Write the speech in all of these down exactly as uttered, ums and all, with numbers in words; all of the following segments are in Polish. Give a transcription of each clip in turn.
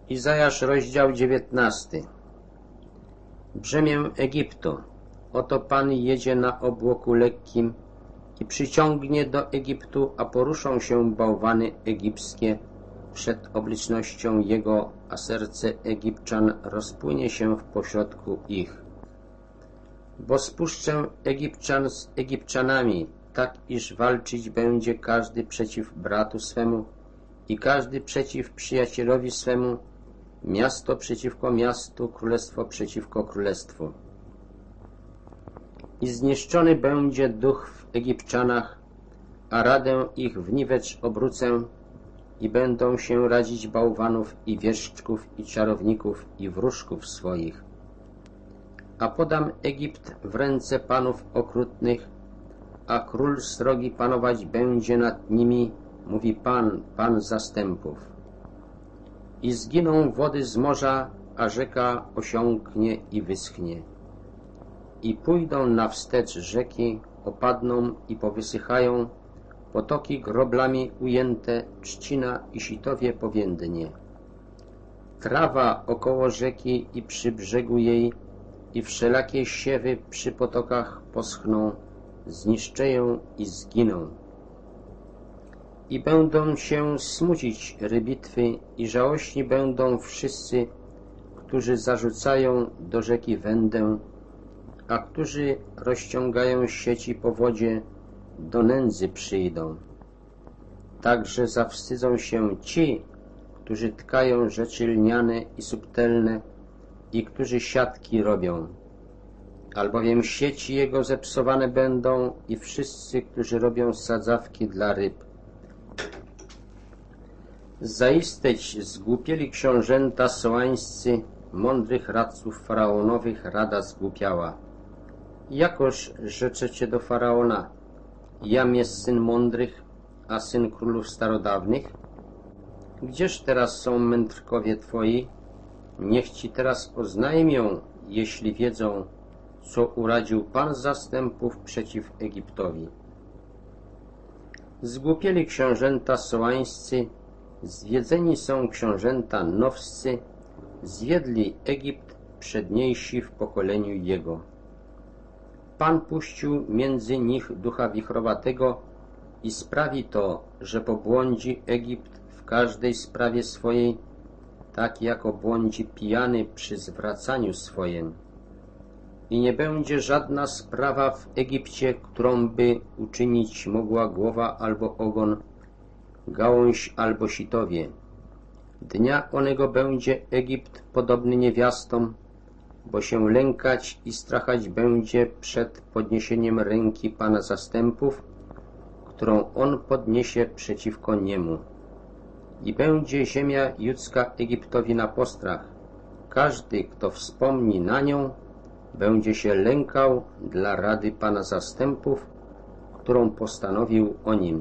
Izajasz, rozdział dziewiętnasty. Brzemię Egiptu. Oto Pan jedzie na obłoku lekkim i przyciągnie do Egiptu, a poruszą się bałwany egipskie przed obliczością Jego, a serce Egipczan rozpłynie się w pośrodku ich. Bo spuszczę Egipczan z Egipczanami, tak iż walczyć będzie każdy przeciw bratu swemu i każdy przeciw przyjacielowi swemu, miasto przeciwko miastu, królestwo przeciwko królestwu. I zniszczony będzie duch w Egipczanach, a radę ich w niwecz obrócę i będą się radzić bałwanów i wieszczków i czarowników i wróżków swoich. A podam Egipt w ręce panów okrutnych, a król srogi panować będzie nad nimi, mówi Pan, Pan zastępów. I zginą wody z morza, a rzeka osiąknie i wyschnie. I pójdą na wstecz rzeki, opadną i powysychają, potoki groblami ujęte, trzcina i sitowie powiędnie. Trawa około rzeki i przy brzegu jej, i wszelakie siewy przy potokach poschną, zniszczeją i zginą. I będą się smucić rybitwy i żałośni będą wszyscy, którzy zarzucają do rzeki wędę, a którzy rozciągają sieci po wodzie, do nędzy przyjdą. Także zawstydzą się ci, którzy tkają rzeczy lniane i subtelne i którzy siatki robią. Albowiem sieci jego zepsowane będą i wszyscy, którzy robią sadzawki dla ryb. Zaisteć zgłupieli książęta sołańscy, mądrych radców faraonowych rada zgłupiała. Jakoż rzeczecie do faraona, jam jest syn mądrych, a syn królów starodawnych? Gdzież teraz są mędrkowie twoi? Niech ci teraz oznajmią, jeśli wiedzą, co uradził Pan zastępów przeciw Egiptowi. Zgłupieli książęta sołańscy, zwiedzeni są książęta nowscy, zwiedli Egipt przedniejsi w pokoleniu jego. Pan puścił między nich ducha wichrowatego i sprawi to, że pobłądzi Egipt w każdej sprawie swojej, tak jako błądzi pijany przy zwracaniu swojem. I nie będzie żadna sprawa w Egipcie, którą by uczynić mogła głowa albo ogon, gałąź albo sitowie. Dnia onego będzie Egipt podobny niewiastom, bo się lękać i strachać będzie przed podniesieniem ręki Pana zastępów, którą On podniesie przeciwko niemu. I będzie ziemia judzka Egiptowi na postrach. Każdy, kto wspomni na nią, będzie się lękał dla rady Pana zastępów, którą postanowił o nim.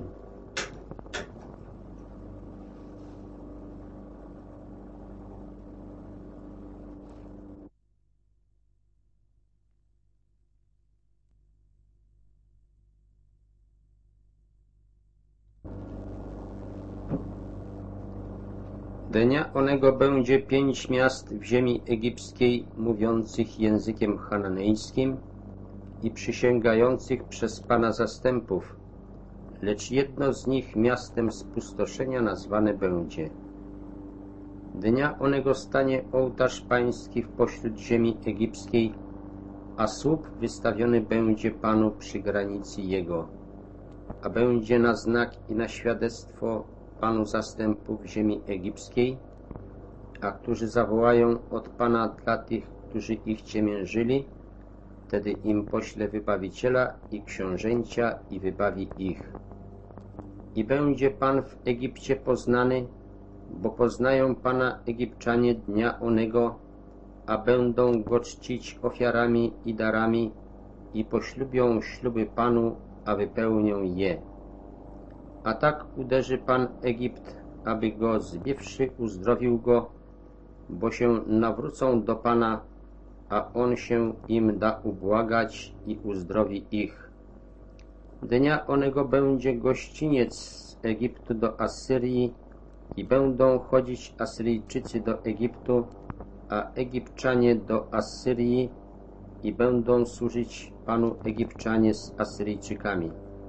Dnia onego będzie pięć miast w ziemi egipskiej mówiących językiem chananejskim i przysięgających przez Pana zastępów, lecz jedno z nich miastem spustoszenia nazwane będzie. Dnia onego stanie ołtarz pański w pośród ziemi egipskiej, a słup wystawiony będzie Panu przy granicy jego, a będzie na znak i na świadectwo Panu zastępów ziemi egipskiej, a którzy zawołają od Pana dla tych, którzy ich ciemiężyli, wtedy im pośle wybawiciela i książęcia i wybawi ich. I będzie Pan w Egipcie poznany, bo poznają Pana Egipczanie dnia onego, a będą go czcić ofiarami i darami i poślubią śluby Panu, a wypełnią je. A tak uderzy Pan Egipt, aby go zbiwszy uzdrowił go, bo się nawrócą do Pana, a On się im da ubłagać i uzdrowi ich. Dnia onego będzie gościniec z Egiptu do Asyrii I będą chodzić Asyryjczycy do Egiptu, a Egipczanie do Asyrii i będą służyć Panu Egipczanie z Asyryjczykami.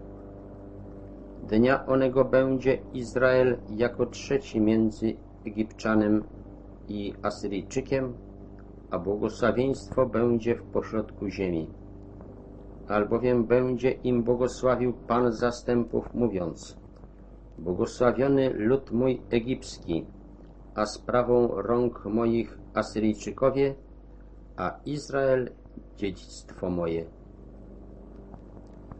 Dnia onego będzie Izrael jako trzeci między Egipczanem i Asyryjczykiem, a błogosławieństwo będzie w pośrodku ziemi. Albowiem będzie im błogosławił Pan zastępów, mówiąc: błogosławiony lud mój egipski, a sprawą rąk moich Asyryjczykowie, a Izrael dziedzictwo moje.